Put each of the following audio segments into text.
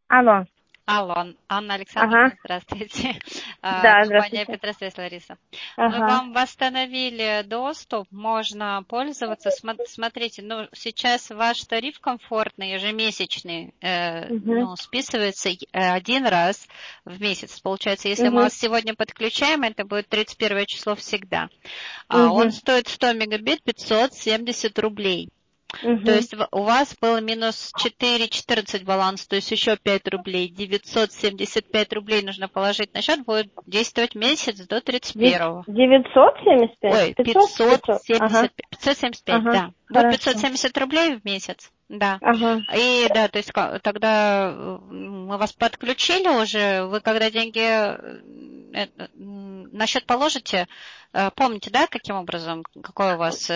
Алло. Алло, Анна Александровна, Ага. здравствуйте. Да, Компания здравствуйте. Петросвязь, Лариса. Мы Ага. вам восстановили доступ, можно пользоваться. Смотрите, ну, сейчас ваш тариф комфортный, ежемесячный, Угу. списывается один раз в месяц. Получается, если мы Угу. вас сегодня подключаем, это будет 31 число всегда. Он Угу. стоит 100 мегабит 570 рублей. То Угу. есть у вас был минус 4,14 баланс, то есть еще 5 рублей. 975 рублей нужно положить на счет, будет действовать месяц до 31-го. 975? Ой, 500? 500. Ага. 575, Ага. да. Будет Хорошо. 570 рублей в месяц, да. Ага. И да, то есть тогда мы вас подключили уже, вы когда деньги на счет положите, помните, да, каким образом, какой у вас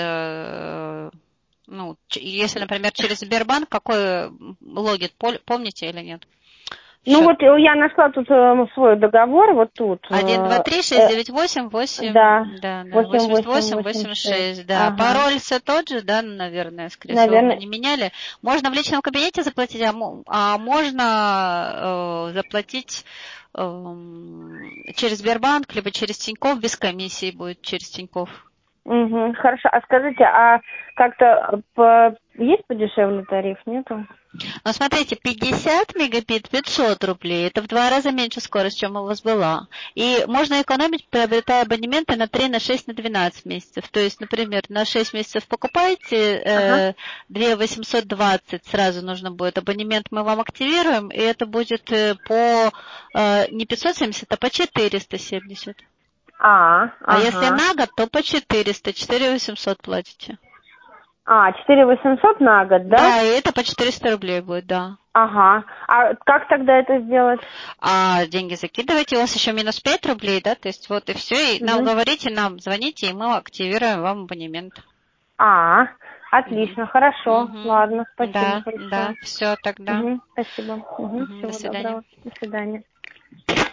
если, например, через Сбербанк, какой логин, помните или нет? Ну Счет. вот я нашла тут свой договор, вот тут. 1, 2, 3, 6, 9, 8, 8, Да. да, 88, 88, 86. 86, да. Ага. Пароль все тот же, да, наверное, скорее всего, мы Наверное. не меняли. Можно в личном кабинете заплатить, а можно заплатить через Сбербанк, либо через Тинькофф, без комиссии будет через Тинькофф. Угу. Хорошо. А скажите, а как-то есть подешевле тариф, нету? Но смотрите, 50 мегабит 500 рублей, это в 2 раза меньше скорость, чем у вас была. И можно экономить, приобретая абонементы на 3, на 6, на 12 месяцев. То есть, например, на 6 месяцев Ага. покупаете 2 820, сразу нужно будет абонемент, мы вам активируем, и это будет не 570, а по 470. А если Ага. на год, то по 400, 4 800 платите. 4800 на год, да? Да, и это по 400 рублей будет, да. Ага. А как тогда это сделать? А деньги закидываете, у вас еще минус 5 рублей, да, то есть вот и все, и нам Угу. говорите, нам звоните, и мы активируем вам абонемент. А, Мгм. отлично, хорошо. Мгм. Ладно, спасибо Да, большое. да, все тогда. Угу, спасибо. Угу, Мгм. До всего свидания. доброго. До свидания.